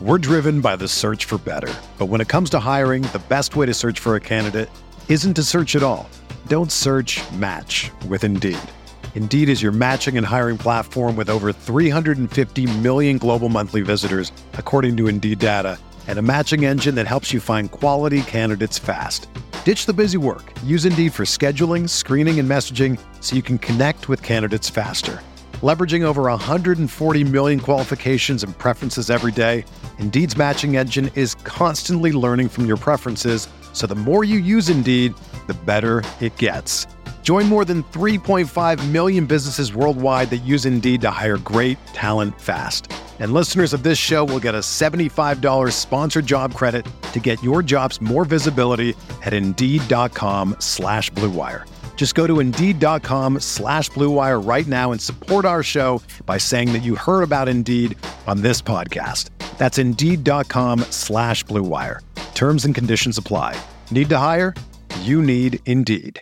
We're driven by the search for better. But when it comes to hiring, the best way to search for a candidate isn't to search at all. Don't search, match with Indeed. Indeed is your matching and hiring platform with over 350 million global monthly visitors, according to Indeed data, and a matching engine that helps you find quality candidates fast. Ditch the busy work. Use Indeed for scheduling, screening, and messaging so you can connect with candidates faster. Leveraging over 140 million qualifications and preferences every day, Indeed's matching engine is constantly learning from your preferences, so the more you use Indeed, the better it gets. Join more than 3.5 million businesses worldwide that use Indeed to hire great talent fast. And listeners of this show will get a $75 sponsored job credit to get your jobs more visibility at Indeed.com/Blue Wire. Just go to Indeed.com/Blue Wire right now and support our show by saying that you heard about Indeed on this podcast. That's Indeed.com/Blue Wire. Terms and conditions apply. Need to hire? You need Indeed.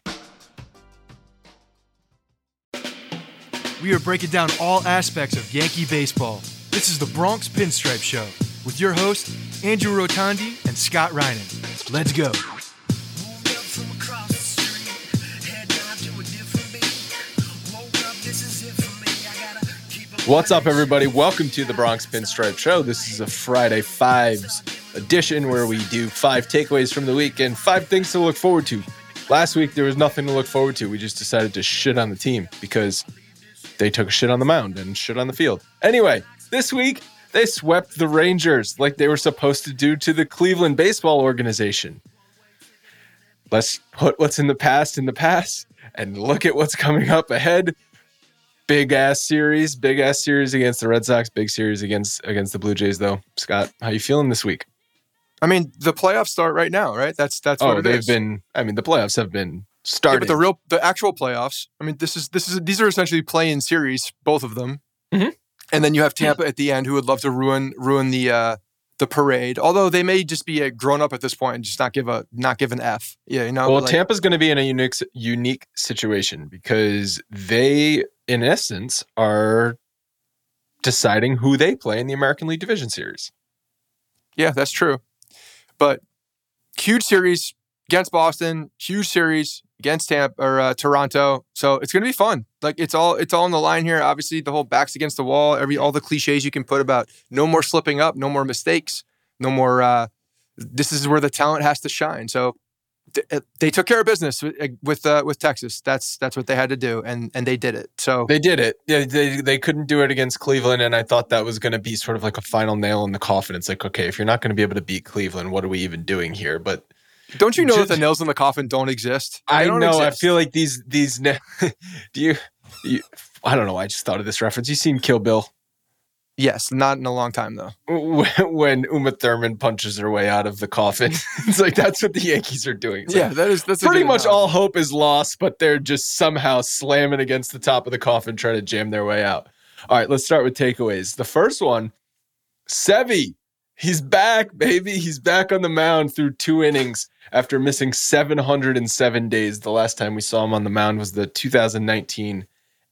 We are breaking down all aspects of Yankee baseball. This is the Bronx Pinstripe Show with your hosts, Andrew Rotondi and Scott Reinen. Let's go. What's up, everybody? Welcome to the Bronx Pinstripe Show. This is a Friday Fives edition where we do 5 takeaways from the week and 5 things to look forward to. Last week, there was nothing to look forward to. We just decided to shit on the team because they took a shit on the mound and shit on the field. Anyway, this week, they swept the Rangers like they were supposed to do to the Cleveland Baseball Organization. Let's put what's in the past and look at what's coming up ahead. Big ass series against the Red Sox, big series against the Blue Jays, though. Scott, how you feeling this week? I mean, the playoffs start right now, right? That's what it is. The playoffs have been started. Yeah, but the actual playoffs, I mean, these are essentially play-in series, both of them. Mm-hmm. And then you have Tampa at the end, who would love to ruin the parade. Although they may just be grown up at this point and just not give an F. Yeah, you know. Well, Tampa's going to be in a unique situation because they, in essence, are deciding who they play in the American League Division Series. Yeah, that's true. But huge series against Boston, huge series against Toronto. So it's going to be fun. Like it's all on the line here. Obviously, the whole backs against the wall. All the cliches you can put about no more slipping up, no more mistakes, no more. This is where the talent has to shine. So they took care of business with Texas. That's what they had to do, and they did it. So they did it. Yeah, they couldn't do it against Cleveland, and I thought that was going to be sort of like a final nail in the coffin. It's like, okay, if you're not going to be able to beat Cleveland, what are we even doing here? But don't you know that the nails in the coffin don't exist? I know. Exist. I feel like these. Do you? I don't know. I just thought of this reference. You seen Kill Bill? Yes, not in a long time though. When Uma Thurman punches her way out of the coffin, it's like that's what the Yankees are doing. It's like, that's pretty much all hope is lost, but they're just somehow slamming against the top of the coffin, trying to jam their way out. All right, let's start with takeaways. The first one, Sevy. He's back, baby. He's back on the mound through 2 innings after missing 707 days. The last time we saw him on the mound was the 2019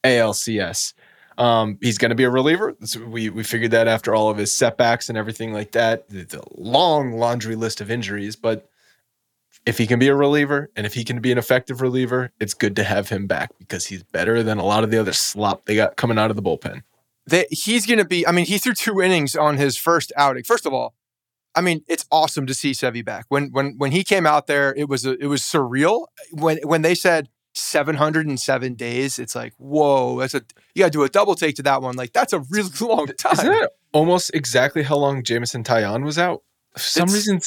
ALCS. He's going to be a reliever. We figured that after all of his setbacks and everything like that. The long laundry list of injuries, but if he can be a reliever and if he can be an effective reliever, it's good to have him back because he's better than a lot of the other slop they got coming out of the bullpen. He's going to be, I mean, he threw 2 innings on his first outing. First of all, I mean, it's awesome to see Sevy back. When he came out there, it was surreal. When they said 707 days, it's like, whoa, you got to do a double take to that one. Like, that's a really long time. Isn't that almost exactly how long Jameson Taillon was out? For some reason,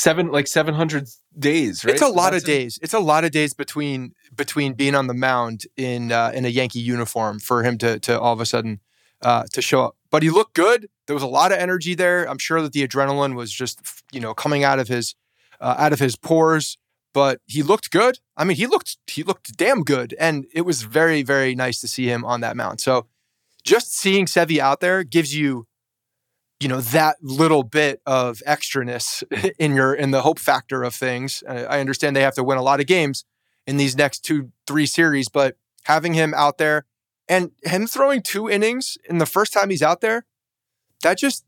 700 days, right? It's a lot of days. It's a lot of days between being on the mound in a Yankee uniform for him to all of a sudden to show up. But he looked good. There was a lot of energy there. I'm sure that the adrenaline was just, coming out of his pores. But he looked good. I mean, he looked damn good, and it was very, very nice to see him on that mound. So, just seeing Sevy out there gives you, that little bit of extraness in the hope factor of things. I understand they have to win a lot of games in these next 2-3 series, but having him out there and him throwing 2 innings in the first time he's out there, that just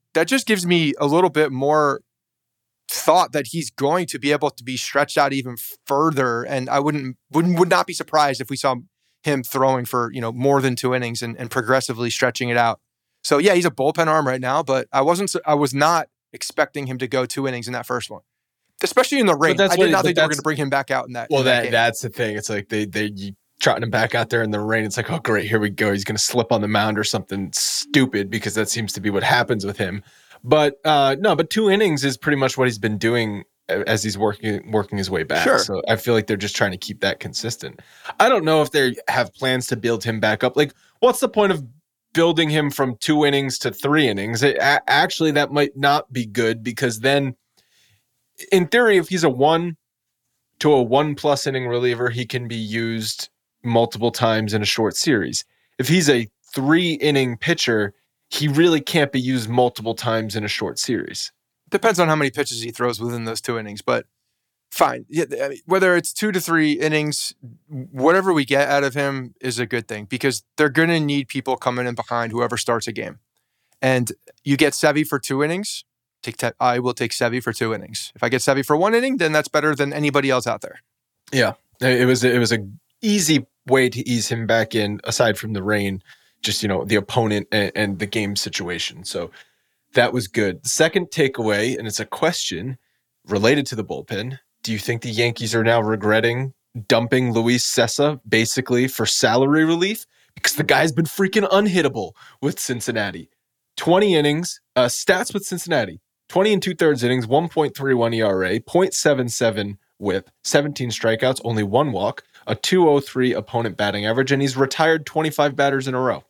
just gives me a little bit more thought that he's going to be able to be stretched out even further. And I would not be surprised if we saw him throwing for, more than 2 innings and progressively stretching it out. So yeah, he's a bullpen arm right now, but I was not expecting him to go 2 innings in that first one, especially in the rain. I did not think they were going to bring him back out in that. Well, that game. That's the thing. It's like you trotting him back out there in the rain. It's like, oh great, here we go. He's going to slip on the mound or something stupid, because that seems to be what happens with him. But but 2 innings is pretty much what he's been doing as he's working his way back. Sure. So I feel like they're just trying to keep that consistent. I don't know if they have plans to build him back up. Like, what's the point of building him from 2 innings to 3 innings? Actually, that might not be good, because then, in theory, if he's a 1 to a 1+ inning reliever, he can be used multiple times in a short series. If he's a 3 inning pitcher, he really can't be used multiple times in a short series. Depends on how many pitches he throws within those 2 innings, but fine. Yeah, whether it's 2 to 3 innings, whatever we get out of him is a good thing, because they're going to need people coming in behind whoever starts a game. And you get Sevy for 2 innings, I will take Sevy for 2 innings. If I get Sevy for 1 inning, then that's better than anybody else out there. Yeah, it was a easy way to ease him back in, aside from the rain, just, the opponent and the game situation. So that was good. The second takeaway, and it's a question related to the bullpen. Do you think the Yankees are now regretting dumping Luis Cessa basically for salary relief? Because the guy's been freaking unhittable with Cincinnati. 20 innings, stats with Cincinnati. 20 and 2/3 innings, 1.31 ERA, 0.77 whip, 17 strikeouts, only 1 walk, a 2.03 opponent batting average, and he's retired 25 batters in a row.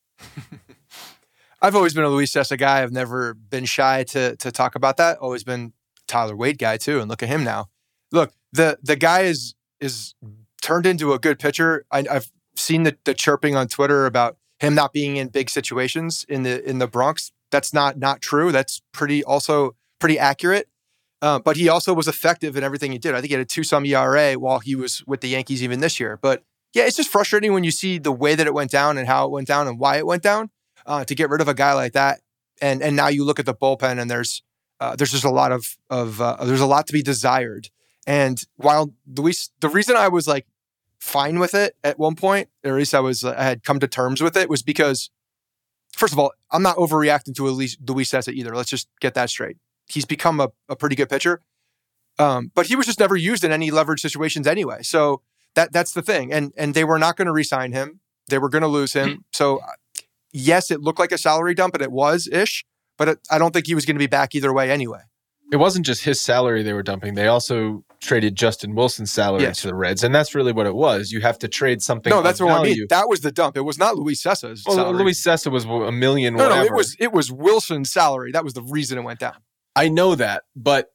I've always been a Luis Cessa guy. I've never been shy to talk about that. Always been Tyler Wade guy too, and look at him now. Look, the guy is turned into a good pitcher. I've seen the chirping on Twitter about him not being in big situations in the Bronx. That's not true. That's pretty accurate. But he also was effective in everything he did. I think he had a 2-some ERA while he was with the Yankees even this year. But yeah, it's just frustrating when you see the way that it went down and how it went down and why it went down, to get rid of a guy like that. And now you look at the bullpen and there's just a lot there's a lot to be desired. And while Luis, the reason I was like fine with it at one point, or at least I had come to terms with it, was because, first of all, I'm not overreacting to Luis Cessa either. Let's just get that straight. He's become a pretty good pitcher. But he was just never used in any leverage situations anyway. So that's the thing. And they were not going to re-sign him. They were going to lose him. So yes, it looked like a salary dump, and it was-ish, but I don't think he was going to be back either way anyway. It wasn't just his salary they were dumping. They also traded Justin Wilson's salary to the Reds, and that's really what it was. You have to trade something. No, that's what I mean. That was the dump. It was not Luis Cessa's salary. Luis Cessa was $1 million. No, it was Wilson's salary. That was the reason it went down. I know that, but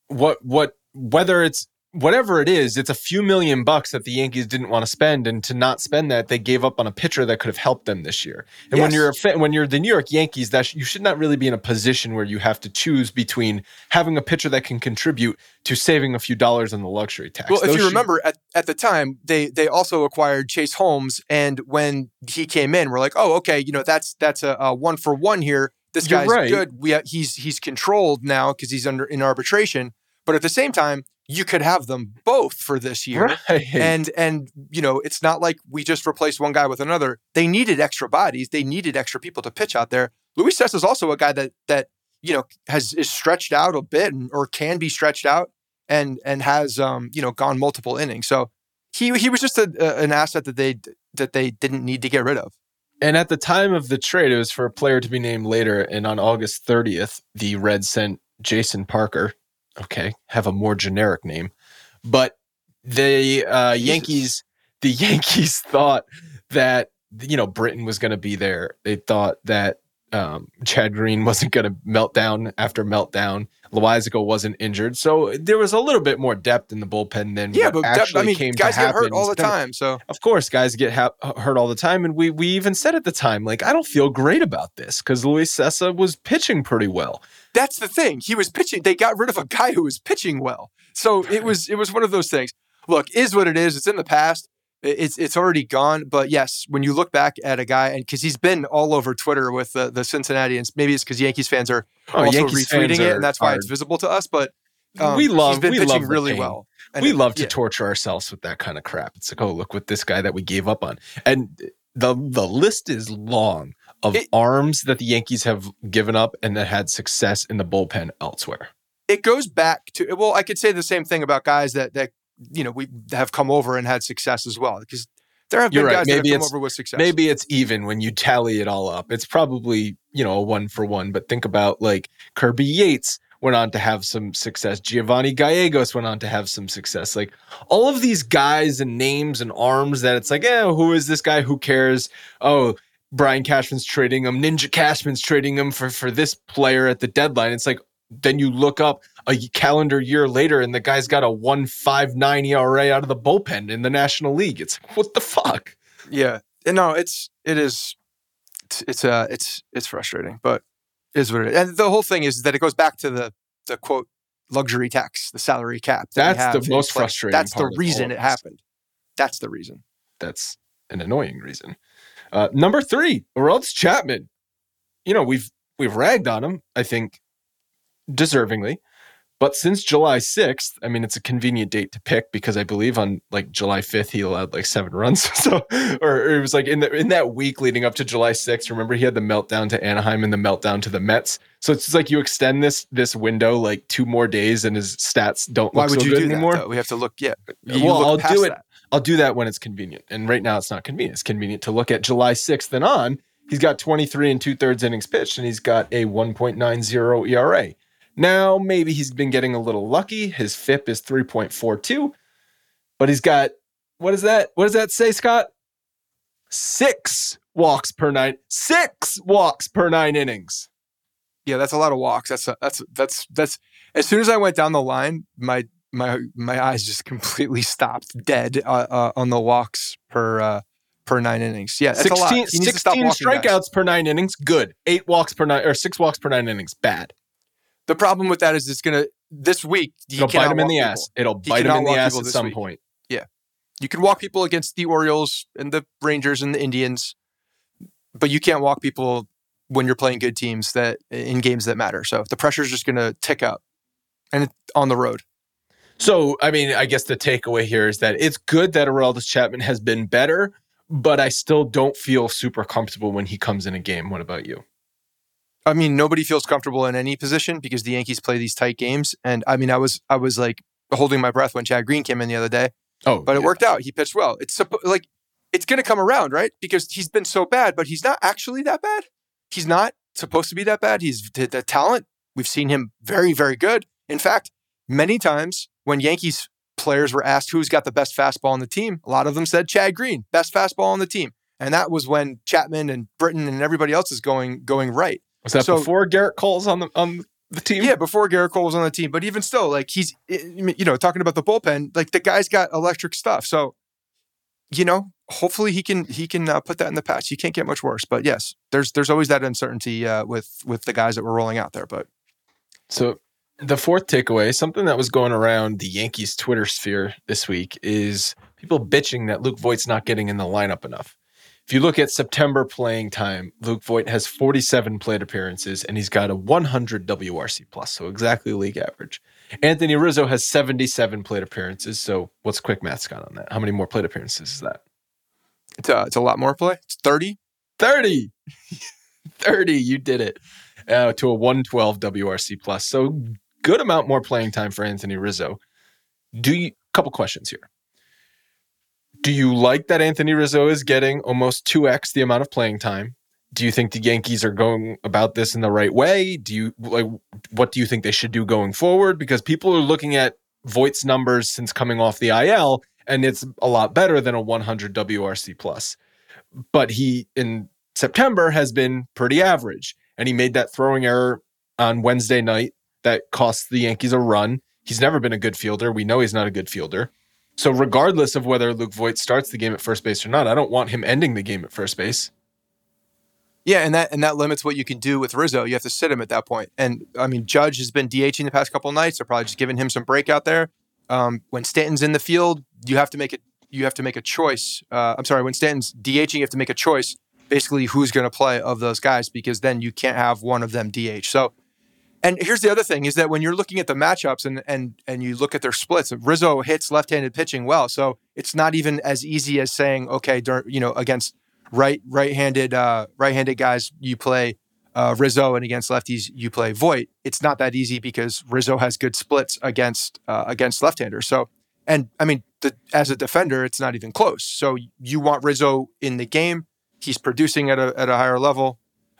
whether it's whatever it is, it's a few $1 million that the Yankees didn't want to spend, and to not spend that, they gave up on a pitcher that could have helped them this year. And when you're the New York Yankees, you should not really be in a position where you have to choose between having a pitcher that can contribute to saving a few dollars on the luxury tax. Well, if you remember, at the time, they also acquired Chase Holmes, and when he came in, we're like, oh, okay, that's a 1-for-1 here. This guy's good. He's controlled now because he's in arbitration. But at the same time, you could have them both for this year. Right. And it's not like we just replaced one guy with another. They needed extra bodies. They needed extra people to pitch out there. Luis Cessa is also a guy that is stretched out a bit or can be stretched out and has gone multiple innings. So he was just an asset that they didn't need to get rid of. And at the time of the trade, it was for a player to be named later. And on August 30th, the Reds sent Jason Parker. Okay, have a more generic name. But the Yankees thought that, Britton was going to be there. They thought that Chad Green wasn't going to meltdown after meltdown. Loizaga wasn't injured. So there was a little bit more depth in the bullpen than what actually came to happen. Guys get hurt all the time. So of course, guys get hurt all the time. And we even said at the time, like, I don't feel great about this because Luis Cessa was pitching pretty well. That's the thing. He was pitching. They got rid of a guy who was pitching well. So it was one of those things. Look, is what it is. It's in the past. It's already gone. But yes, when you look back at a guy, and because he's been all over Twitter with the Cincinnatians, maybe it's because Yankees fans are also retweeting it, and that's why it's visible to us. But he's been pitching really well. And we love to torture ourselves with that kind of crap. It's like, oh, look what this guy that we gave up on. And the list is long of arms that the Yankees have given up and that had success in the bullpen elsewhere. It goes back to, well, I could say the same thing about guys that we have come over and had success as well. Because there have been guys that have come over with success. Maybe it's even when you tally it all up. It's probably, a 1-for-1. But think about like Kirby Yates went on to have some success. Giovanni Gallegos went on to have some success. Like all of these guys and names and arms that it's like, who is this guy? Who cares? Oh, Brian Cashman's trading him. Ninja Cashman's trading him for this player at the deadline. It's like, then you look up a calendar year later and the guy's got a 1.59 ERA out of the bullpen in the National League. It's like, what the fuck? Yeah. No, it's frustrating, but is what it is. And the whole thing is that it goes back to the quote luxury tax, the salary cap. That's the most frustrating. That's the reason it happened. That's the reason. That's an annoying reason. Number 3, Aroldis Chapman. We've ragged on him, I think, deservingly. But since July 6th, I mean, it's a convenient date to pick because I believe on like July 5th, he allowed like 7 runs. So, or it was like in that week leading up to July 6th, remember he had the meltdown to Anaheim and the meltdown to the Mets. So it's just like you extend this window like 2 more days and his stats don't look so good anymore. That, we have to look. Yeah. I'll do it. I'll do that when it's convenient. And right now it's not convenient. It's convenient to look at July 6th and on. He's got 23 2/3 innings pitched and he's got a 1.90 ERA. Now, maybe he's been getting a little lucky. His FIP is 3.42, but he's got, what is that? What does that say, Scott? 6 walks per 9 innings. Yeah, that's a lot of walks. That's as soon as I went down the line, my eyes just completely stopped dead on the walks per 9 innings. Yeah, that's 16, a lot. 16 strikeouts per 9 innings, good. 8 walks per 9 or 6 walks per 9 innings, bad. The problem with that is this week, it'll bite him in the ass. It'll bite him in the ass at some point. Yeah. You can walk people against the Orioles and the Rangers and the Indians, but you can't walk people when you're playing good teams in games that matter. So the pressure is just going to tick up and it's on the road. So, I mean, I guess the takeaway here is that it's good that Aroldis Chapman has been better, but I still don't feel super comfortable when he comes in a game. What about you? I mean, nobody feels comfortable in any position because the Yankees play these tight games. And I mean, I was like holding my breath when Chad Green came in the other day. Oh, but it worked out. He pitched well. It's going to come around, right? Because he's been so bad, but he's not actually that bad. He's not supposed to be that bad. He's the talent. We've seen him very, very good. In fact, many times when Yankees players were asked who's got the best fastball on the team, a lot of them said Chad Green, best fastball on the team. And that was when Chapman and Britton and everybody else is going right. Was that before Garrett Cole's on the team? Yeah, before Garrett Cole was on the team. But even still, like he's, talking about the bullpen, like the guy's got electric stuff. So, hopefully he can put that in the patch. He can't get much worse. But yes, there's always that uncertainty with the guys that we're rolling out there. But so the 4th takeaway, something that was going around the Yankees Twitter sphere this week is people bitching that Luke Voit's not getting in the lineup enough. If you look at September playing time, Luke Voit has 47 plate appearances and he's got a 100 WRC plus, so exactly league average. Anthony Rizzo has 77 plate appearances, so what's quick math, Scott, on that? How many more plate appearances is that? It's a lot more play. It's 30. 30! 30, you did it. To a 112 WRC plus, so good amount more playing time for Anthony Rizzo. Couple questions here. Do you like that Anthony Rizzo is getting almost 2x the amount of playing time? Do you think the Yankees are going about this in the right way? What do you think they should do going forward? Because people are looking at Voit's numbers since coming off the IL, and it's a lot better than a 100 WRC plus. But he, in September, has been pretty average. And he made that throwing error on Wednesday night that cost the Yankees a run. He's never been a good fielder. We know he's not a good fielder. So regardless of whether Luke Voit starts the game at first base or not, I don't want him ending the game at first base. Yeah, and that limits what you can do with Rizzo. You have to sit him at that point. And I mean, Judge has been DHing the past couple of nights. They're probably just giving him some break out there. When Stanton's in the field, you have to make you have to make a choice. When Stanton's DHing, you have to make a choice, basically who's going to play of those guys, because then you can't have one of them DH. So, and here's the other thing is that when you're looking at the matchups and you look at their splits, Rizzo hits left-handed pitching well. So it's not even as easy as saying, okay, against right-handed guys, you play Rizzo, and against lefties, you play Voit. It's not that easy because Rizzo has good splits against left-handers. So, and I mean, as a defender, it's not even close. So you want Rizzo in the game. He's producing at a higher level.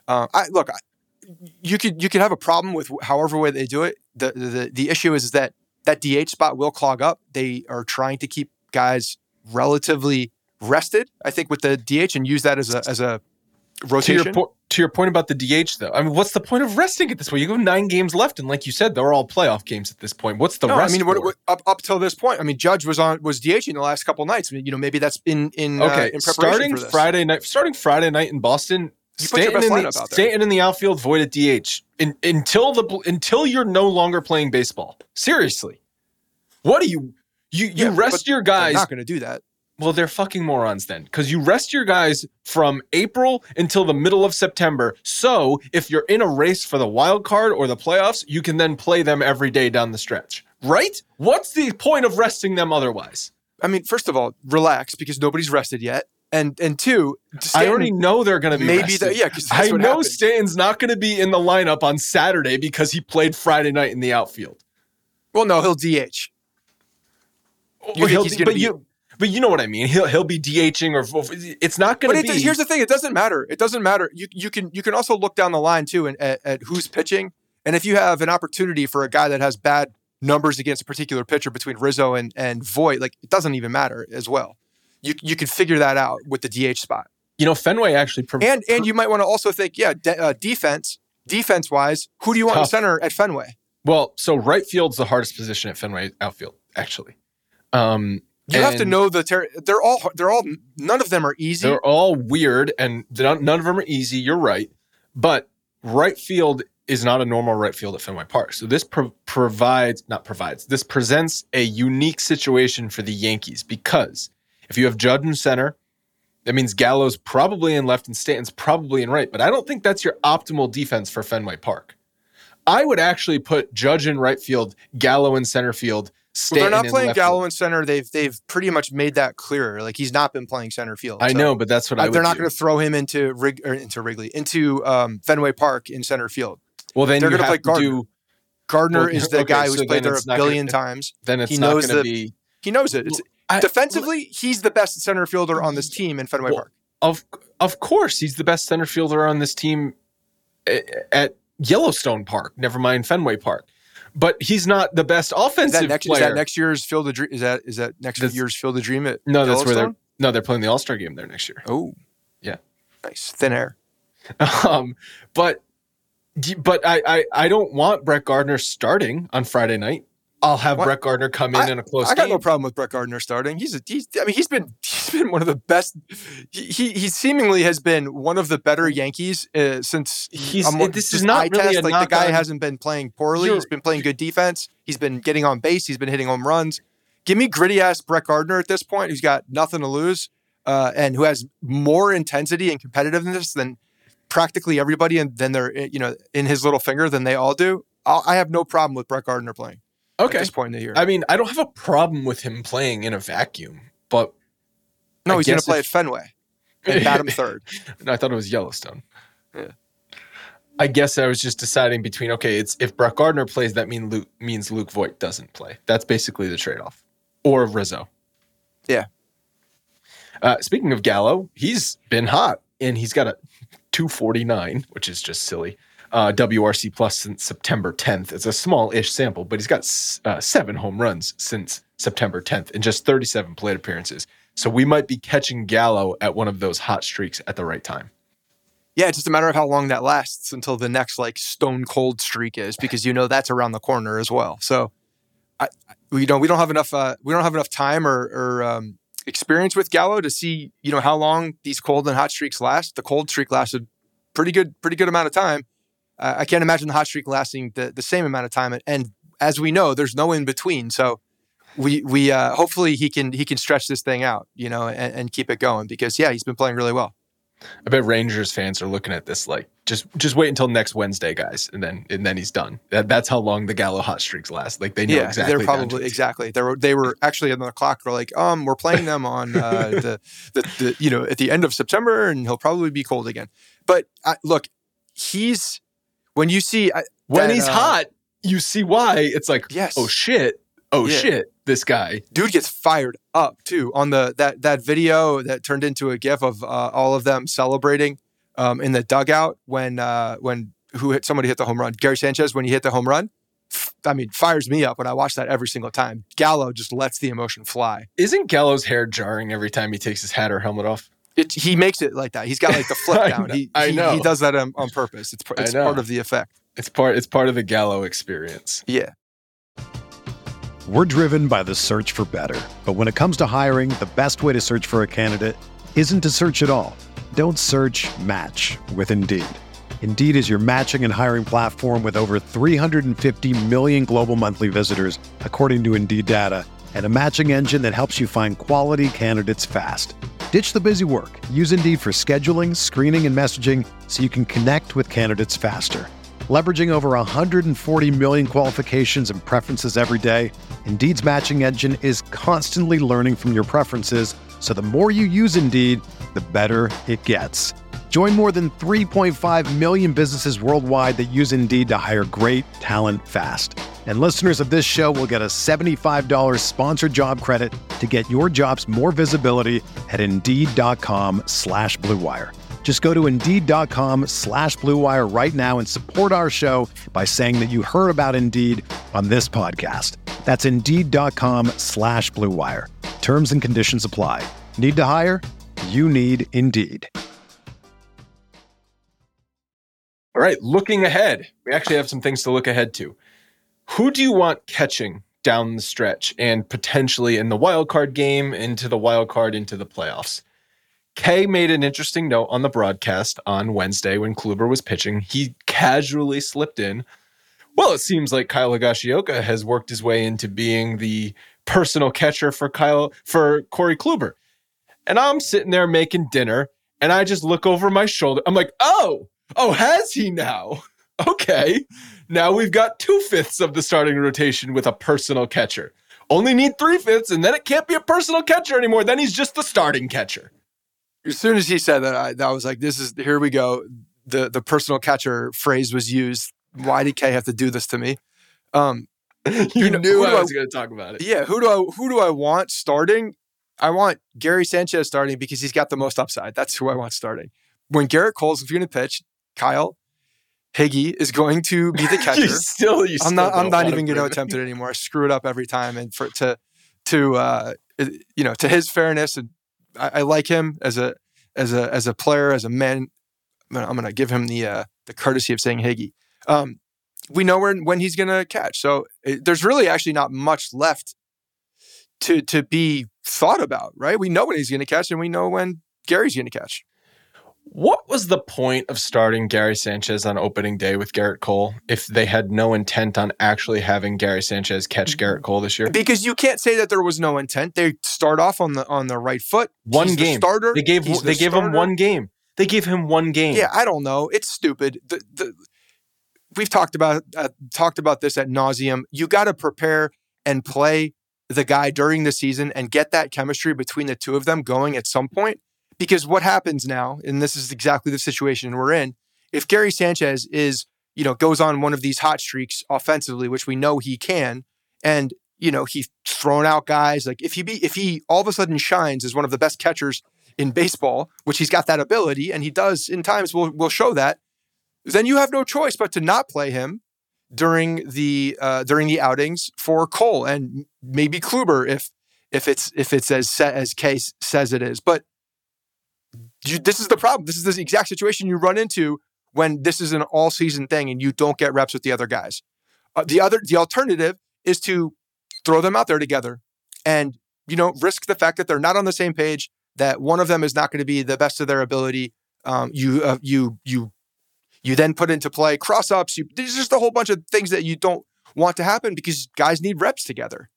You could have a problem with however way they do it. The issue is that DH spot will clog up. They are trying to keep guys relatively rested, I think, with the DH, and use that as a rotation. To your point about the DH, though, I mean, what's the point of resting at this point? You have 9 games left, and like you said, they're all playoff games at this point. What's the rest? I mean, up till this point, I mean, Judge was DHing the last couple nights. I mean, maybe that's in preparation starting for this. Starting Friday night in Boston. Stanton in the outfield, Voit at DH until you're no longer playing baseball. Seriously, what do you rest your guys? They're not going to do that. Well, they're fucking morons then, because you rest your guys from April until the middle of September. So if you're in a race for the wild card or the playoffs, you can then play them every day down the stretch, right? What's the point of resting them otherwise? I mean, first of all, relax, because nobody's rested yet. And two, Stanton, I already know they're going to be rested. Because I know Stanton's not going to be in the lineup on Saturday because he played Friday night in the outfield. Well, no, he'll DH. But you know what I mean. He'll be DHing, or it's not going to be. Here's the thing: it doesn't matter. It doesn't matter. You can also look down the line too, and at who's pitching. And if you have an opportunity for a guy that has bad numbers against a particular pitcher between Rizzo and Voit, like, it doesn't even matter as well. You can figure that out with the DH spot. Fenway actually and you might want to also think, defense wise, who do you want in center at Fenway? Well, so right field's the hardest position at Fenway outfield, actually. You have to know they're all none of them are easy. They're all weird, and none of them are easy. You're right, but right field is not a normal right field at Fenway Park. So this this presents a unique situation for the Yankees, because if you have Judge in center, that means Gallo's probably in left and Stanton's probably in right. But I don't think that's your optimal defense for Fenway Park. I would actually put Judge in right field, Gallo in center field. They're not playing Gallo in center. They've pretty much made that clear. Like, he's not been playing center field. I know, but that's what I would do. They're not going to throw him into Fenway Park in center field. Well, then they're going to play Gardner. Gardner is the guy who's played there a billion times. Then it's not going to be. He knows it. Defensively, he's the best center fielder on this team in Fenway Park. Of course, he's the best center fielder on this team at Yellowstone Park. Never mind Fenway Park. But he's not the best offensive player. Is that next year's Field of Dream? Is that next year's Field of Dream at No, that's Yellowstone? where they're playing the All-Star game there next year. Oh. Yeah. Nice. Thin air. But I don't want Brett Gardner starting on Friday night. I'll have Brett Gardner come in a close game. I got no problem with Brett Gardner starting. He's been one of the best. He seemingly has been one of the better Yankees since this is not really a knock. The guy hasn't been playing poorly. He's been playing good defense. He's been getting on base. He's been hitting home runs. Give me gritty ass Brett Gardner at this point, who's got nothing to lose, and who has more intensity and competitiveness than practically everybody, and then they're in his little finger than they all do. I have no problem with Brett Gardner playing. Okay. At this point in the year. I mean, I don't have a problem with him playing in a vacuum, but no, he's going to play at Fenway and bat him third. No, I thought it was Yellowstone. Yeah. I guess I was just deciding between, it's if Brett Gardner plays, that means Luke Voit doesn't play. That's basically the trade-off. Or Rizzo. Yeah. Speaking of Gallo, he's been hot, and he's got a 249, which is just silly. WRC plus since September 10th. It's a small-ish sample, but he's got 7 home runs since September 10th and just 37 plate appearances. So we might be catching Gallo at one of those hot streaks at the right time. Yeah, it's just a matter of how long that lasts until the next stone cold streak is, because that's around the corner as well. So we don't have enough time or experience with Gallo to see how long these cold and hot streaks last. The cold streak lasted pretty good amount of time. I can't imagine the hot streak lasting the same amount of time. And as we know, there's no in between. So we hopefully he can stretch this thing out, and keep it going because he's been playing really well. I bet Rangers fans are looking at this like just wait until next Wednesday, guys, and then he's done. That's how long the Gallo hot streaks last. Like they know exactly. They're probably exactly. They were actually on the clock. We're like, we're playing them on the at the end of September, and he'll probably be cold again. But look, when you see when he's hot, you see why. It's like, yes. Oh shit, shit. This guy, dude, gets fired up too on that video that turned into a GIF of all of them celebrating in the dugout when somebody hit the home run. Gary Sanchez, when he hit the home run, I mean, fires me up when I watch that every single time. Gallo just lets the emotion fly. Isn't Gallo's hair jarring every time he takes his hat or helmet off? He makes it like that. He's got like the flip down. I know. He does that on purpose. It's part of the effect. It's part of the Gallo experience. Yeah. We're driven by the search for better. But when it comes to hiring, the best way to search for a candidate isn't to search at all. Don't search, match with Indeed. Indeed is your matching and hiring platform with over 350 million global monthly visitors, according to Indeed data, and a matching engine that helps you find quality candidates fast. Ditch the busy work. Use Indeed for scheduling, screening, and messaging so you can connect with candidates faster. Leveraging over 140 million qualifications and preferences every day, Indeed's matching engine is constantly learning from your preferences, so the more you use Indeed, the better it gets. Join more than 3.5 million businesses worldwide that use Indeed to hire great talent fast. And listeners of this show will get a $75 sponsored job credit to get your jobs more visibility at Indeed.com/Blue Wire. Just go to Indeed.com/Blue Wire right now and support our show by saying that you heard about Indeed on this podcast. That's Indeed.com/Blue Wire. Terms and conditions apply. Need to hire? You need Indeed. All right, looking ahead. We actually have some things to look ahead to. Who do you want catching down the stretch and potentially in the wild card game, into the playoffs? Kay made an interesting note on the broadcast on Wednesday when Kluber was pitching. He casually slipped in, well, it seems like Kyle Higashioka has worked his way into being the personal catcher for Corey Kluber. And I'm sitting there making dinner, and I just look over my shoulder. I'm like, oh, has he now? Okay. Now we've got 2/5 of the starting rotation with a personal catcher. Only need 3/5, and then it can't be a personal catcher anymore. Then he's just the starting catcher. As soon as he said that, I was like, here we go. The personal catcher phrase was used. Why did Kay have to do this to me? You knew I was going to talk about it. Yeah. Who do I want starting? I want Gary Sanchez starting because he's got the most upside. That's who I want starting. When Garrett Cole's going to pitch, Kyle Higgy is going to be the catcher. I'm not even going to attempt it anymore. I screw it up every time. And to his fairness, and I like him as a player, as a man. I'm going to give him the courtesy of saying Higgy. We know when he's going to catch. So there's really actually not much left to be thought about, right? We know when he's going to catch, and we know when Gary's going to catch. What was the point of starting Gary Sanchez on opening day with Garrett Cole if they had no intent on actually having Gary Sanchez catch Garrett Cole this year? Because you can't say that there was no intent. They start off on the right foot. One game. Starter. They gave him one game. They gave him one game. Yeah, I don't know. It's stupid. We've talked about this ad nauseum. You got to prepare and play the guy during the season and get that chemistry between the two of them going at some point. Because what happens now, and this is exactly the situation we're in, if Gary Sanchez goes on one of these hot streaks offensively, which we know he can, and he's throwing out guys, like if he all of a sudden shines as one of the best catchers in baseball, which he's got that ability, and he does in times will show that, then you have no choice but to not play him during the outings for Cole and maybe Kluber if it's as set as Case says it is, but. This is the problem. This is the exact situation you run into when this is an all-season thing and you don't get reps with the other guys. The alternative is to throw them out there together and risk the fact that they're not on the same page, that one of them is not going to be the best of their ability. You then put into play cross-ups. There's just a whole bunch of things that you don't want to happen because guys need reps together.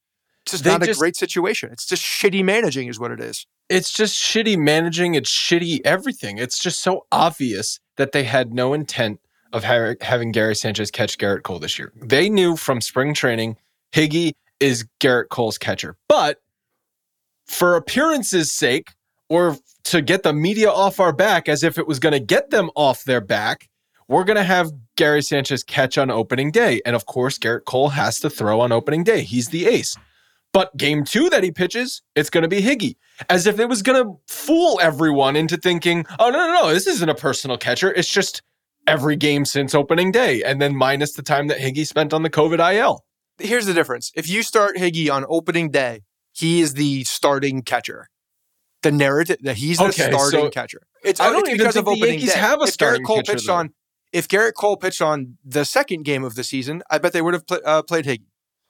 It's just not a great situation. It's just shitty managing is what it is. It's just shitty managing. It's shitty everything. It's just so obvious that they had no intent of having Gary Sanchez catch Gerrit Cole this year. They knew from spring training, Higgy is Gerrit Cole's catcher. But for appearances' sake, or to get the media off our back as if it was going to get them off their back, we're going to have Gary Sanchez catch on opening day. And of course, Gerrit Cole has to throw on opening day. He's the ace. But game 2 that he pitches, it's going to be Higgy. As if it was going to fool everyone into thinking, oh, no, this isn't a personal catcher. It's just every game since opening day. And then minus the time that Higgy spent on the COVID IL. Here's the difference. If you start Higgy on opening day, he is the starting catcher. The narrative that he's the starting catcher. I don't even think the Yankees have a starting catcher. If Gerrit Cole pitched on the second game of the season, I bet they would have played Higgy.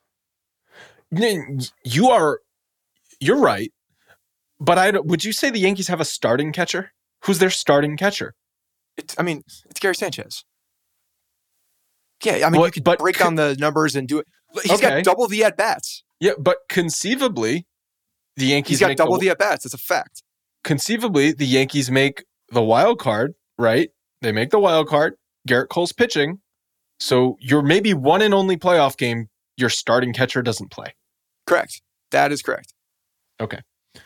You're right. But would you say the Yankees have a starting catcher? Who's their starting catcher? It's Gary Sanchez. Yeah, you could break down the numbers and do it. He's got double the at-bats. Yeah, but conceivably, the Yankees He's got double the at-bats. It's a fact. Conceivably, the Yankees make the wild card, right? They make the wild card. Gerrit Cole's pitching. So your maybe one and only playoff game, your starting catcher doesn't play. Correct. That is correct. Okay.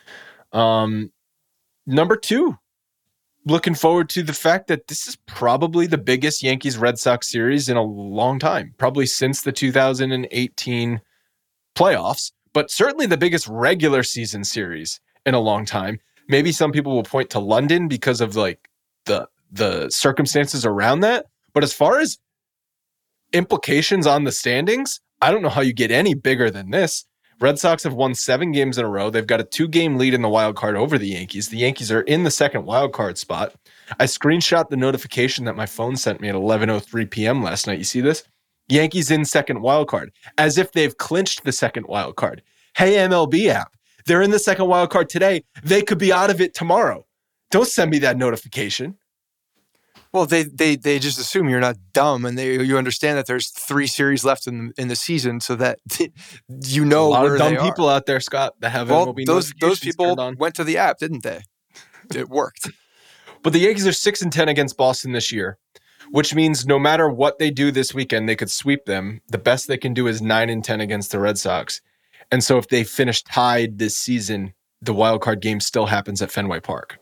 Number 2. Looking forward to the fact that this is probably the biggest Yankees-Red Sox series in a long time. Probably since the 2018 playoffs, but certainly the biggest regular season series in a long time. Maybe some people will point to London because of like the circumstances around that. But as far as implications on the standings, I don't know how you get any bigger than this. Red Sox have won 7 games in a row. They've got a 2-game lead in the wild card over the Yankees. The Yankees are in the second wild card spot. I screenshot the notification that my phone sent me at 11:03 p.m. last night. You see this? Yankees in second wild card, as if they've clinched the second wild card. Hey, MLB app, they're in the second wild card today. They could be out of it tomorrow. Don't send me that notification. Well, they just assume you're not dumb, and you understand that there's 3 series left in the season, so that you know where they are. A lot of dumb people out there, Scott, that have MLB notifications. Those people went to the app, didn't they? It worked. But the Yankees are 6-10 against Boston this year, which means no matter what they do this weekend, they could sweep them. The best they can do is 9-10 against the Red Sox. And so if they finish tied this season, the wild card game still happens at Fenway Park.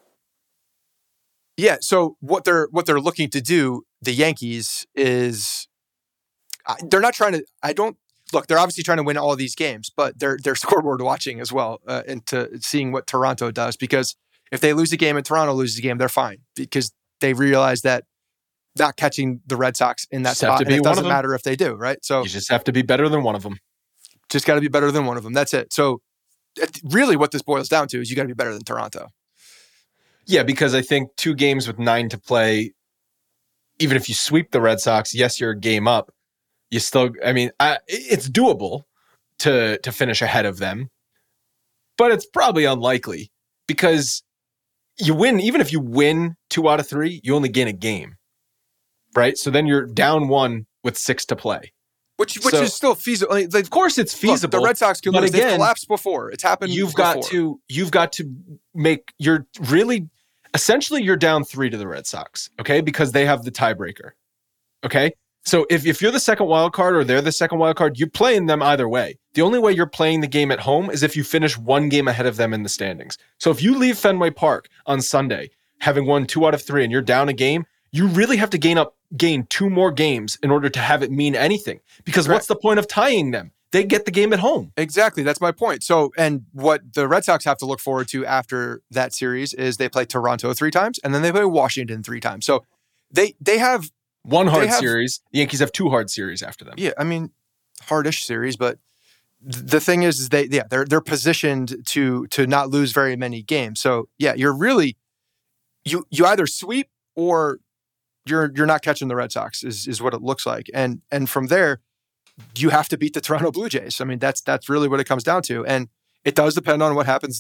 Yeah, so what they're looking to do, the Yankees, is they're not trying to. They're obviously trying to win all these games, but they're scoreboard watching as well, into seeing what Toronto does. Because if they lose a game and Toronto loses a game, they're fine because they realize that not catching the Red Sox in that spot, and it doesn't matter if they do, right? So you just have to be better than one of them. Just got to be better than one of them. That's it. So really, what this boils down to is you got to be better than Toronto. Yeah, because I think 2 games with 9 to play, even if you sweep the Red Sox, yes, you're a game up. You still, it's doable to finish ahead of them, but it's probably unlikely because you win. Even if you win 2 out of 3, you only gain a game, right? So then you're down 1 with 6 to play. Which is still feasible. Of course, it's feasible. Look, the Red Sox can lose. They've collapsed before. It's happened. You've got to make. Essentially you're down 3 to the Red Sox, okay? Because they have the tiebreaker, okay? So if you're the second wild card or they're the second wild card, you're playing them either way. The only way you're playing the game at home is if you finish 1 game ahead of them in the standings. So if you leave Fenway Park on Sunday, having won 2 out of 3, and you're down a game, you really have to gain 2 more games in order to have it mean anything. Because What's the point of tying them? They get the game at home. Exactly. That's my point. So, and what the Red Sox have to look forward to after that series is they play Toronto 3 times, and then they play Washington 3 times. So they have 1 hard series. The Yankees have 2 hard series after them. Yeah, hardish series, but the thing is they're positioned to not lose very many games. So yeah, you're really you either sweep or you're not catching the Red Sox is what it looks like, and from there. You have to beat the Toronto Blue Jays. That's really what it comes down to. And it does depend on what happens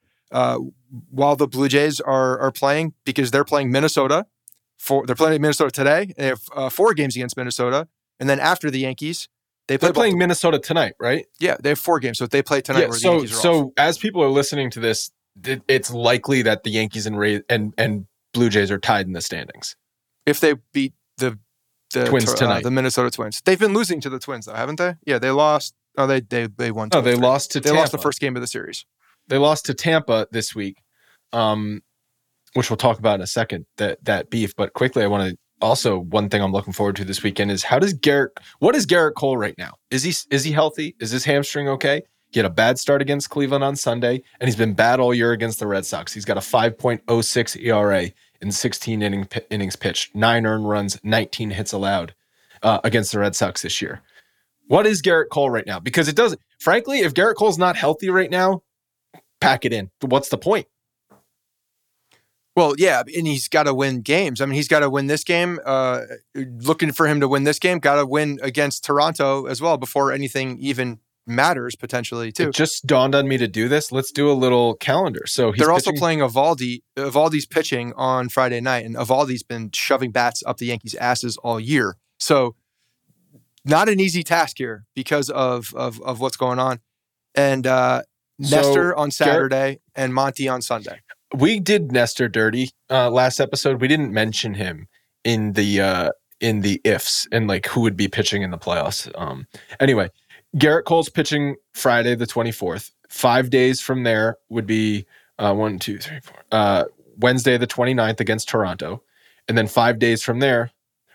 while the Blue Jays are playing, because they're playing Minnesota. They're playing Minnesota today. They have 4 games against Minnesota. And then after the Yankees, They're playing Minnesota tonight, right? Yeah, they have 4 games. So if they play tonight, where the Yankees are off. As people are listening to this, it's likely that the Yankees and Blue Jays are tied in the standings. If they beat the Twins tonight, the Minnesota Twins. They've been losing to the Twins, though, haven't they? Yeah, they lost. Oh, they won. Oh, they lost to Tampa. They lost the first game of the series. They lost to Tampa this week, which we'll talk about in a second, that beef. But quickly, I want to also, one thing I'm looking forward to this weekend is what is Garrett Cole right now? Is he healthy? Is his hamstring okay? He had a bad start against Cleveland on Sunday, and he's been bad all year against the Red Sox. He's got a 5.06 ERA in 16 innings pitched, 9 earned runs, 19 hits allowed against the Red Sox this year. What is Garrett Cole right now? Because it doesn't. Frankly, if Garrett Cole's not healthy right now, pack it in. What's the point? Well, yeah, and he's got to win games. I mean, he's got to win this game. Looking for him to win this game, got to win against Toronto as well before anything even matters potentially too. It just dawned on me to do this. Let's do a little calendar. So they're also playing Eovaldi. Eovaldi's pitching on Friday night, and Eovaldi's been shoving bats up the Yankees' asses all year. So not an easy task here because of what's going on. And Nestor on Saturday and Monty on Sunday. We did Nestor dirty last episode. We didn't mention him in the ifs and like who would be pitching in the playoffs. Anyway, Garrett Cole's pitching Friday the 24th. 5 days from there would be 1, 2, 3, 4. Wednesday the 29th against Toronto, and then 5 days from there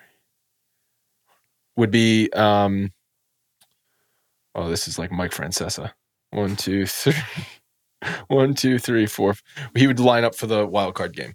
would be this is like Mike Francesa. 1, 2, 3. 1, 2, 3, 4. He would line up for the wild card game.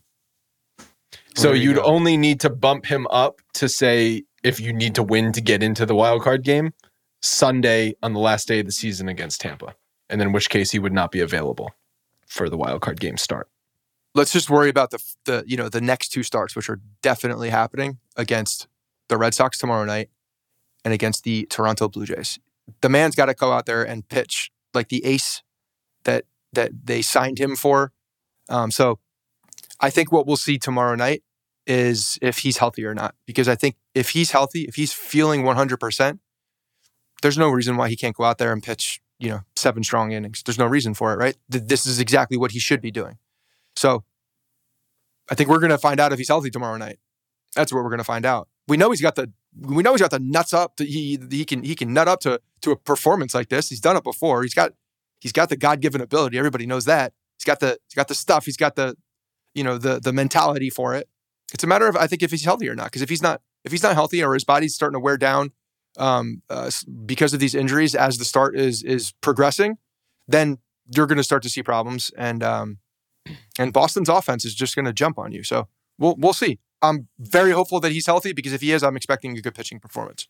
So you'd only need to bump him up to say if you need to win to get into the wild card game Sunday on the last day of the season against Tampa, and then in which case he would not be available for the wild card game start. Let's just worry about the next 2 starts, which are definitely happening against the Red Sox tomorrow night and against the Toronto Blue Jays. The man's got to go out there and pitch like the ace that they signed him for. So I think what we'll see tomorrow night is if he's healthy or not. Because I think if he's healthy, if he's feeling 100%, there's no reason why he can't go out there and pitch, 7 strong innings. There's no reason for it, right? This is exactly what he should be doing. So I think we're going to find out if he's healthy tomorrow night. That's what we're going to find out. We know he's got the nuts up. He can nut up to a performance like this. He's done it before. He's got the God-given ability. Everybody knows that. He's got the stuff. He's got the mentality for it. It's a matter of, I think, if he's healthy or not. Because if he's not healthy or his body's starting to wear down because of these injuries as the start is progressing, then you're going to start to see problems. And Boston's offense is just going to jump on you. So we'll see. I'm very hopeful that he's healthy because if he is, I'm expecting a good pitching performance.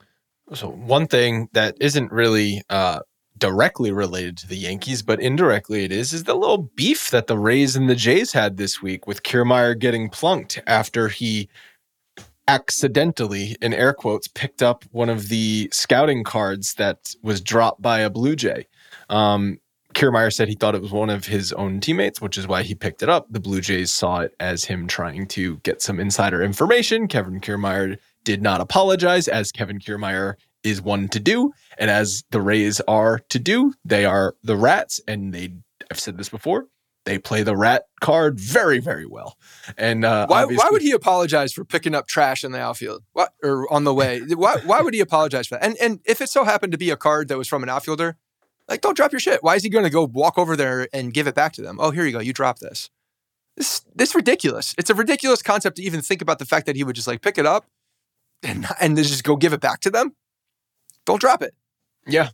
So one thing that isn't really directly related to the Yankees, but indirectly it is the little beef that the Rays and the Jays had this week with Kiermaier getting plunked after he accidentally, in air quotes, picked up one of the scouting cards that was dropped by a Blue Jay. Kiermaier said he thought it was one of his own teammates, which is why he picked it up. The Blue Jays saw it as him trying to get some insider information. Kevin Kiermaier did not apologize, as Kevin Kiermaier is one to do, and as the Rays are to do. They are the Rats, and I've said this before, they play the rat card very, very well. And why would he apologize for picking up trash in the outfield? Or on the way? Why would he apologize for that? And if it so happened to be a card that was from an outfielder, like, don't drop your shit. Why is he going to go walk over there and give it back to them? Oh, here you go. You drop this. This is ridiculous. It's a ridiculous concept to even think about the fact that he would just like pick it up and then just go give it back to them. Don't drop it. Yeah.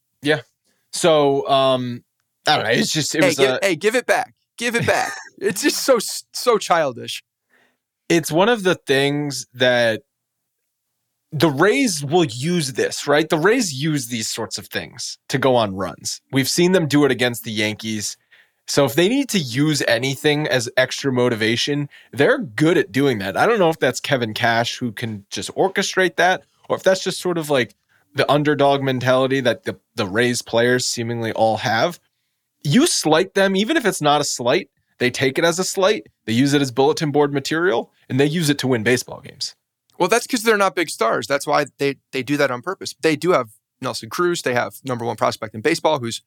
So, I don't know. It's just, give it back. Give it back. It's just so childish. It's one of the things that the Rays will use this, right? The Rays use these sorts of things to go on runs. We've seen them do it against the Yankees. So if they need to use anything as extra motivation, they're good at doing that. I don't know if that's Kevin Cash who can just orchestrate that, or if that's just sort of like the underdog mentality that the Rays players seemingly all have. You slight them, even if it's not a slight, they take it as a slight, they use it as bulletin board material, and they use it to win baseball games. Well, that's because they're not big stars. That's why they do that on purpose. They do have Nelson Cruz. They have number one prospect in baseball who's,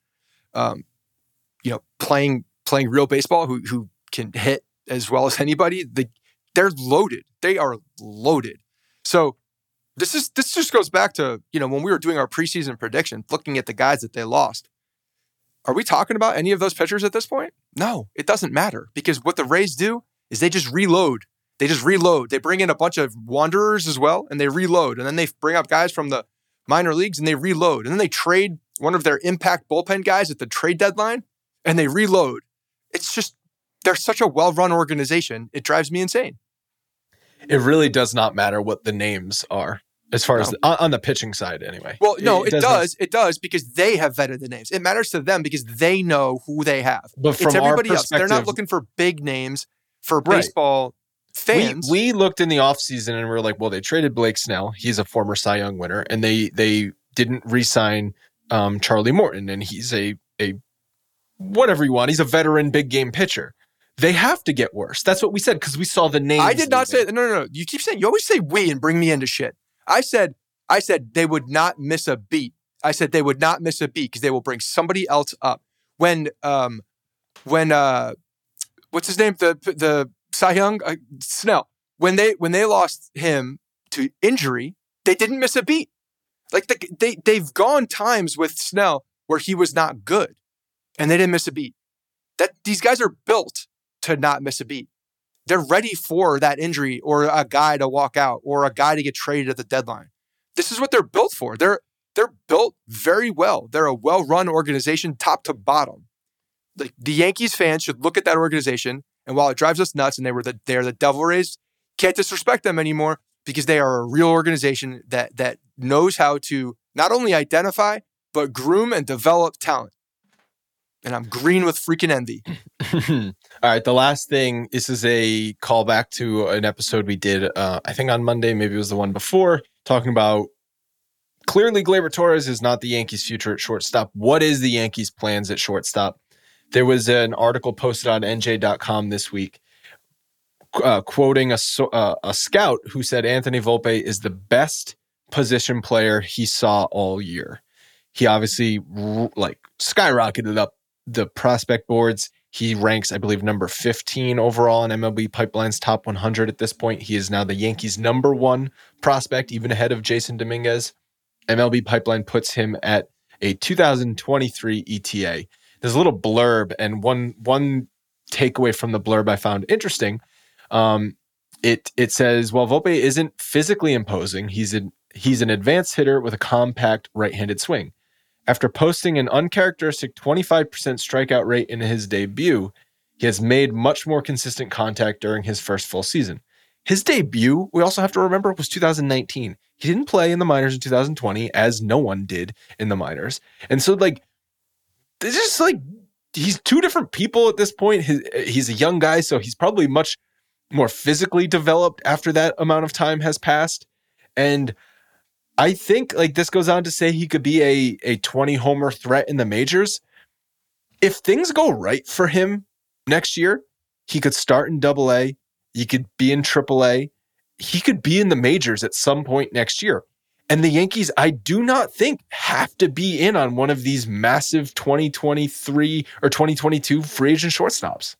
playing real baseball, who can hit as well as anybody. They're loaded. They are loaded. So this just goes back to, when we were doing our preseason prediction, looking at the guys that they lost. Are we talking about any of those pitchers at this point? No, it doesn't matter, because what the Rays do is they just reload. They bring in a bunch of wanderers as well, and they reload. And then they bring up guys from the minor leagues, and they reload. And then they trade one of their impact bullpen guys at the trade deadline, and they reload. It's just, they're such a well-run organization. It drives me insane. It really does not matter what the names are, as far as on the pitching side anyway. Well, no, it does. It does, because they have vetted the names. It matters to them because they know who they have. But from it's everybody our else. They're not looking for big names for baseball fans. We looked in the offseason and we were like, well, they traded Blake Snell. He's a former Cy Young winner. And they didn't re-sign Charlie Morton. And he's a whatever you want. He's a veteran big game pitcher. They have to get worse. That's what we said, because we saw the names. I did not say, no. You keep saying, you always say we and bring me into shit. I said they would not miss a beat. I said they would not miss a beat because they will bring somebody else up. When what's his name? The Cy Young, Snell. When they lost him to injury, they didn't miss a beat. Like they've gone times with Snell where he was not good, and they didn't miss a beat. That these guys are built to not miss a beat. They're ready for that injury or a guy to walk out or a guy to get traded at the deadline. This is what they're built for. They're built very well. They're a well-run organization, top to bottom. Like the Yankees fans should look at that organization, and while it drives us nuts, and they're the Devil Rays, can't disrespect them anymore because they are a real organization that knows how to not only identify but groom and develop talent. And I'm green with freaking envy. All right, the last thing, this is a callback to an episode we did, I think on Monday, maybe it was the one before, talking about clearly Gleyber Torres is not the Yankees' future at shortstop. What is the Yankees' plans at shortstop? There was an article posted on NJ.com this week quoting a scout who said Anthony Volpe is the best position player he saw all year. He obviously skyrocketed up the prospect boards. He ranks, I believe, number 15 overall in MLB Pipeline's top 100 at this point. He is now the Yankees' number one prospect, even ahead of Jason Dominguez. MLB Pipeline puts him at a 2023 ETA. There's a little blurb, and one takeaway from the blurb I found interesting. It says, while Volpe isn't physically imposing, he's an advanced hitter with a compact right-handed swing. After posting an uncharacteristic 25% strikeout rate in his debut, he has made much more consistent contact during his first full season. His debut, we also have to remember, was 2019. He didn't play in the minors in 2020, as no one did in the minors. And so, it's just he's two different people at this point. He's a young guy, so he's probably much more physically developed after that amount of time has passed. And I think this goes on to say he could be a 20 homer threat in the majors. If things go right for him next year, he could start in AA. He could be in AAA. He could be in the majors at some point next year. And the Yankees, I do not think, have to be in on one of these massive 2023 or 2022 free agent shortstops.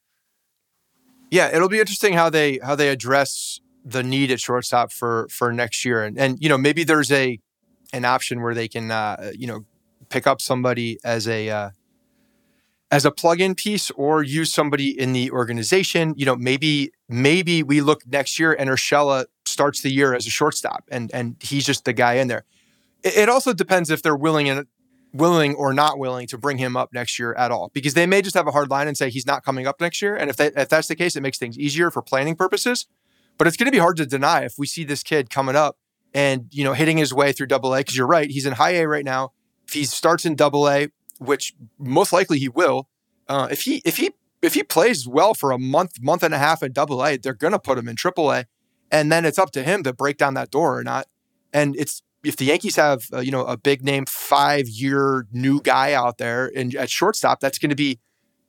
Yeah, it'll be interesting how they address the need at shortstop for next year. And maybe there's an option where they can pick up somebody as a plug-in piece or use somebody in the organization. Maybe we look next year and Urshela starts the year as a shortstop and he's just the guy in there. It also depends if they're willing or not willing to bring him up next year at all, because they may just have a hard line and say he's not coming up next year. And if that's the case, it makes things easier for planning purposes. But it's going to be hard to deny if we see this kid coming up and, hitting his way through AA, because you're right, he's in high A right now. If he starts in AA, which most likely he will, if he plays well for a month and a half in AA, they're going to put him in AAA, and then it's up to him to break down that door or not. And if the Yankees have a big name 5-year new guy out there at shortstop, that's going to be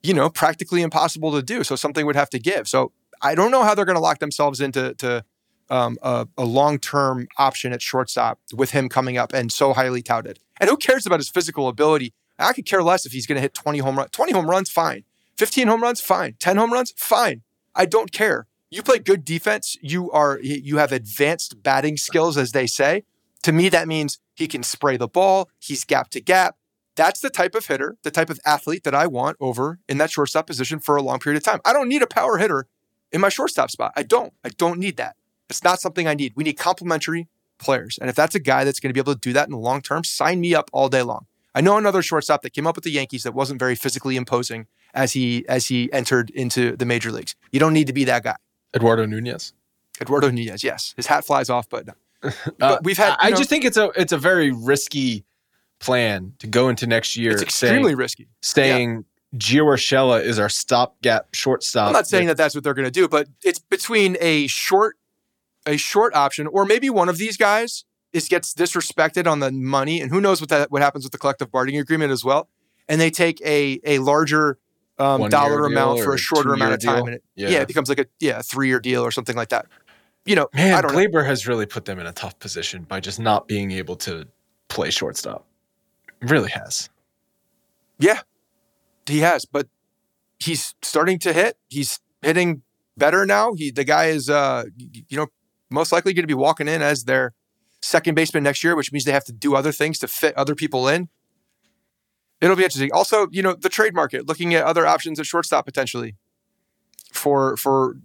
practically impossible to do. So something would have to give. So I don't know how they're going to lock themselves into a long-term option at shortstop with him coming up and so highly touted. And who cares about his physical ability? I could care less if he's going to hit 20 home runs. 20 home runs, fine. 15 home runs, fine. 10 home runs, fine. I don't care. You play good defense. You have advanced batting skills, as they say. To me, that means he can spray the ball. He's gap to gap. That's the type of hitter, the type of athlete that I want over in that shortstop position for a long period of time. I don't need a power hitter in my shortstop spot. I don't need that. It's not something I need. We need complementary players. And if that's a guy that's going to be able to do that in the long term, sign me up all day long. I know another shortstop that came up with the Yankees that wasn't very physically imposing as he entered into the major leagues. You don't need to be that guy. Eduardo Nunez, yes. His hat flies off, but no. But we've had. I just think it's a very risky plan to go into next year. It's extremely risky. Saying Gio Urshela is our stopgap shortstop. I'm not saying that that's what they're going to do, but it's between a short option, or maybe one of these guys gets disrespected on the money, and who knows what happens with the collective bargaining agreement as well. And they take a larger dollar amount for a shorter amount of time, and it becomes like a 3-year deal or something like that. Man, Gleyber has really put them in a tough position by just not being able to play shortstop. It really has. Yeah, he has, but he's starting to hit. He's hitting better now. The guy is, most likely going to be walking in as their second baseman next year, which means they have to do other things to fit other people in. It'll be interesting. Also, the trade market, looking at other options at shortstop potentially for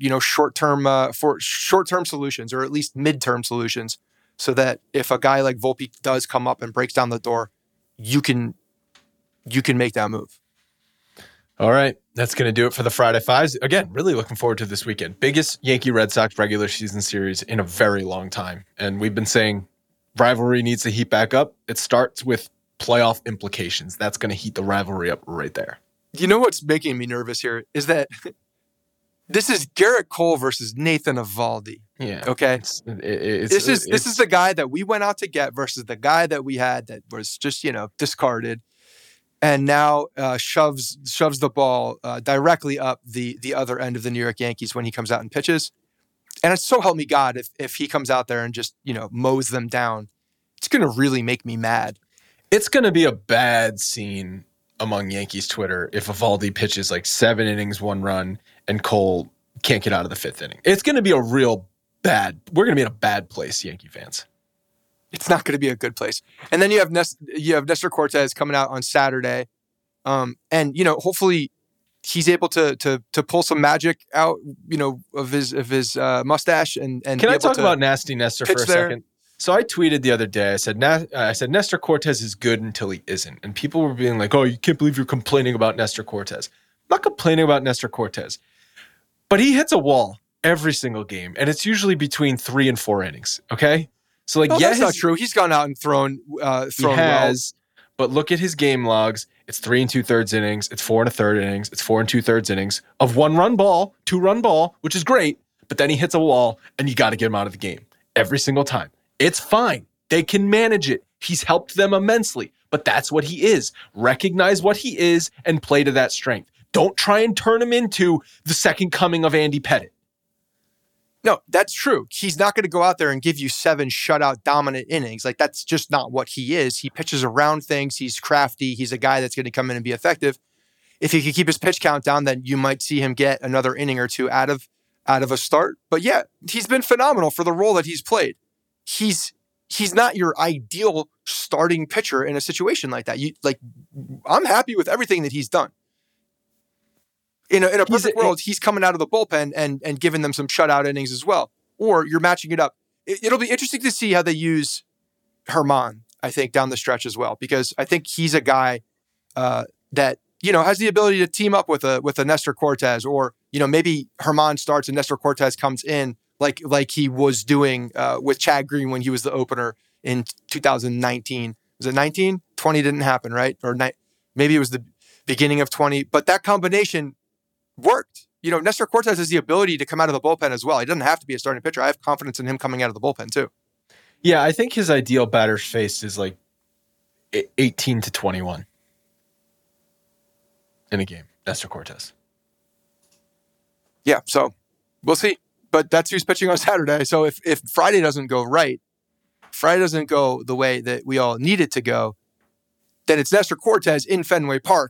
short-term solutions, or at least mid-term solutions, so that if a guy like Volpe does come up and breaks down the door, you can make that move. All right. That's going to do it for the Friday Fives. Again, really looking forward to this weekend. Biggest Yankee-Red Sox regular season series in a very long time. And we've been saying rivalry needs to heat back up. It starts with playoff implications. That's going to heat the rivalry up right there. You know what's making me nervous here is that this is Garrett Cole versus Nathan Eovaldi. Yeah. Okay. This is the guy that we went out to get versus the guy that we had that was just, discarded. And now shoves the ball directly up the other end of the New York Yankees when he comes out and pitches. And it's so help me God if he comes out there and just, mows them down. It's going to really make me mad. It's going to be a bad scene among Yankees Twitter if Eovaldi pitches like 7 innings, 1 run, and Cole can't get out of the 5th inning. It's going to be we're going to be in a bad place, Yankee fans. It's not going to be a good place. And then you have Nestor Cortes coming out on Saturday. And hopefully he's able to pull some magic out, of his mustache and Can I talk about Nasty Nestor for a second? So I tweeted the other day, I said Nestor Cortes is good until he isn't. And people were being like, "Oh, you can't believe you're complaining about Nestor Cortes." I'm not complaining about Nestor Cortes. But he hits a wall every single game, and it's usually between 3 and 4 innings, okay? So that's not true. He's gone out and thrown he has, but look at his game logs. It's 3 2/3 innings. It's 4 1/3 innings. It's 4 2/3 innings of 1-run ball, 2-run ball, which is great. But then he hits a wall, and you got to get him out of the game every single time. It's fine. They can manage it. He's helped them immensely, but that's what he is. Recognize what he is and play to that strength. Don't try and turn him into the second coming of Andy Pettitte. No, that's true. He's not going to go out there and give you 7 shutout dominant innings. Like, that's just not what he is. He pitches around things. He's crafty. He's a guy that's going to come in and be effective. If he could keep his pitch count down, then you might see him get another inning or two out of a start. But yeah, he's been phenomenal for the role that he's played. He's not your ideal starting pitcher in a situation like that. I'm happy with everything that he's done. In a perfect world, he's coming out of the bullpen and giving them some shutout innings as well. Or you're matching it up. It'll be interesting to see how they use Germán, I think, down the stretch as well, because I think he's a guy that has the ability to team up with a Nestor Cortes, or maybe Germán starts and Nestor Cortes comes in like he was doing with Chad Green when he was the opener in 2019. Was it 19? 20 didn't happen, right? Or maybe it was the beginning of 20. But that combination worked. Nestor Cortes has the ability to come out of the bullpen as well. He doesn't have to be a starting pitcher. I have confidence in him coming out of the bullpen too. Yeah, I think his ideal batter's face is like 18 to 21 in a game. Nestor Cortes. Yeah, so we'll see. but that's who's pitching on Saturday. So if Friday doesn't go right, Friday doesn't go the way that we all need it to go, then it's Nestor Cortes in Fenway Park.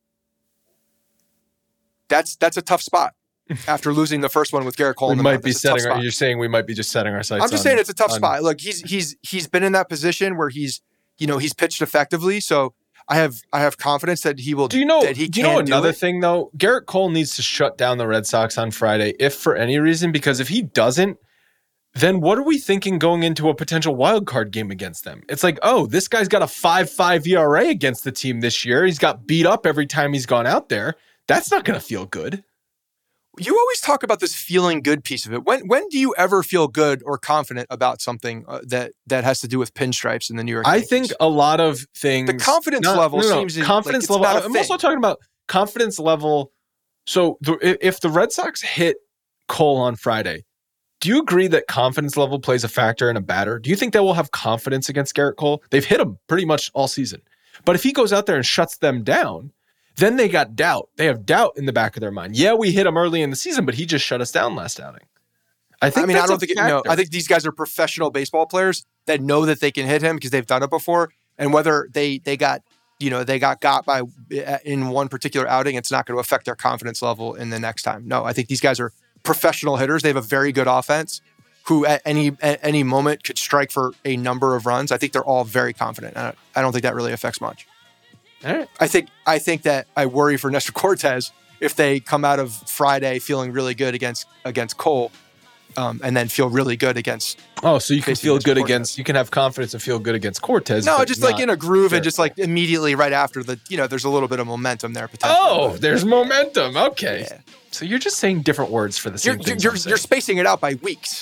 That's a tough spot after losing the first one with Gerrit Cole. You're saying we might be just setting our sights. I'm just saying it's a tough spot. Look, he's been in that position where he's pitched effectively. So I have confidence that he will. Do you know another thing though? Gerrit Cole needs to shut down the Red Sox on Friday, if for any reason, because if he doesn't, then what are we thinking going into a potential wild card game against them? It's like, oh, this guy's got a 5.5 ERA against the team this year. He's got beat up every time he's gone out there. That's not going to feel good. You always talk about this feeling good piece of it. When do you ever feel good or confident about something that has to do with pinstripes in the New York Yankees? I think a lot of things. The confidence level seems confidence like level. I'm also talking about confidence level. So if the Red Sox hit Cole on Friday, do you agree that confidence level plays a factor in a batter? Do you think they will have confidence against Gerrit Cole? They've hit him pretty much all season. But if he goes out there and shuts them down, then they got doubt. They have doubt in the back of their mind. Yeah, we hit him early in the season, but he just shut us down last outing. I think these guys are professional baseball players that know that they can hit him because they've done it before. And whether they got by in one particular outing, it's not going to affect their confidence level in the next time. No, I think these guys are professional hitters. They have a very good offense who at any moment could strike for a number of runs. I think they're all very confident. I don't think that really affects much. All right. I think that I worry for Nestor Cortes if they come out of Friday feeling really good against Cole, and then feel really good against. Oh, so you can feel good against. You can have confidence and feel good against Cortes. No, just like in a groove and just like immediately right after there's a little bit of momentum there potentially. Oh, there's momentum. Okay. Yeah. So you're just saying different words for the same thing. You're spacing it out by weeks.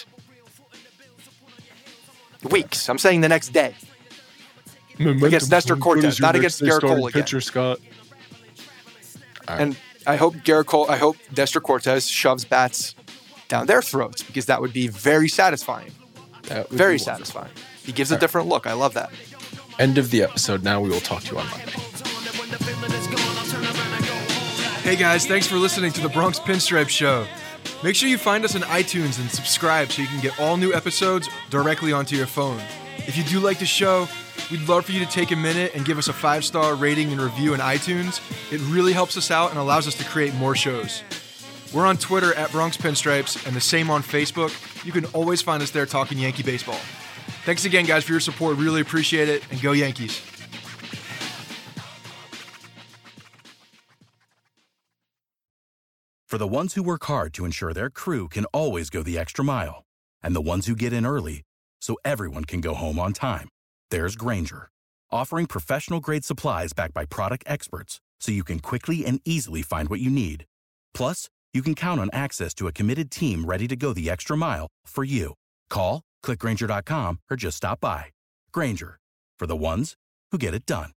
Weeks. I'm saying the next day. Momentum against Nestor Cortes, not against Gerrit Cole again. Pitcher, Scott. Right. And I hope Nestor Cortes shoves bats down their throats because that would be very satisfying. Very satisfying. He gives a different look. I love that. End of the episode. Now we will talk to you on Monday. Hey guys, thanks for listening to the Bronx Pinstripe Show. Make sure you find us on iTunes and subscribe so you can get all new episodes directly onto your phone. If you do like the show, we'd love for you to take a minute and give us a 5-star rating and review in iTunes. It really helps us out and allows us to create more shows. We're on Twitter at Bronx Pinstripes and the same on Facebook. You can always find us there talking Yankee baseball. Thanks again, guys, for your support. Really appreciate it, and go Yankees. For the ones who work hard to ensure their crew can always go the extra mile, and the ones who get in early so everyone can go home on time, there's Grainger, offering professional-grade supplies backed by product experts so you can quickly and easily find what you need. Plus, you can count on access to a committed team ready to go the extra mile for you. Call, click Grainger.com, or just stop by. Grainger, for the ones who get it done.